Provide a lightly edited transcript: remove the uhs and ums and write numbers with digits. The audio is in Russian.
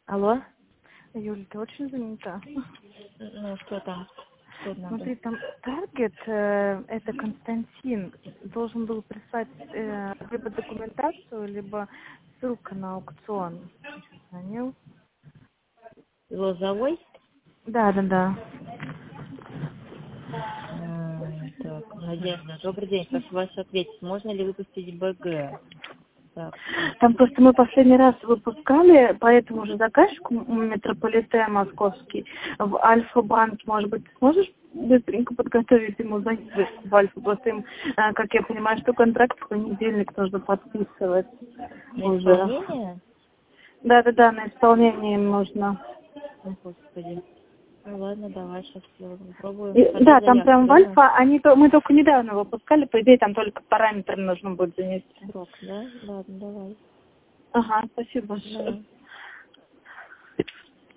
Алло? Юля, ты очень занята. Ну, что там? Что надо? Смотри, там таргет, это Константин, должен был прислать либо документацию, либо ссылка на аукцион. Сейчас звонил. Лозовой? Да. Так, Надежда, добрый день, прошу вас ответить, можно ли выпустить БГ? Так, Там просто мы последний раз выпускали по этому же заказчику метрополитен московский в Альфа-банке. Может быть, ты сможешь быстренько подготовить ему заявку в Альфа? Просто им, как я понимаю, что контракт в понедельник нужно подписывать на уже. исполнение? Да, на исполнение им нужно. О, Господи. Ну ладно, давай сейчас попробуем. Да, там прям в правильно? Альфа, мы только недавно выпускали, по идее, там только параметры нужно будет занести. Срок, да? Ладно, давай. Ага, спасибо большое. Да.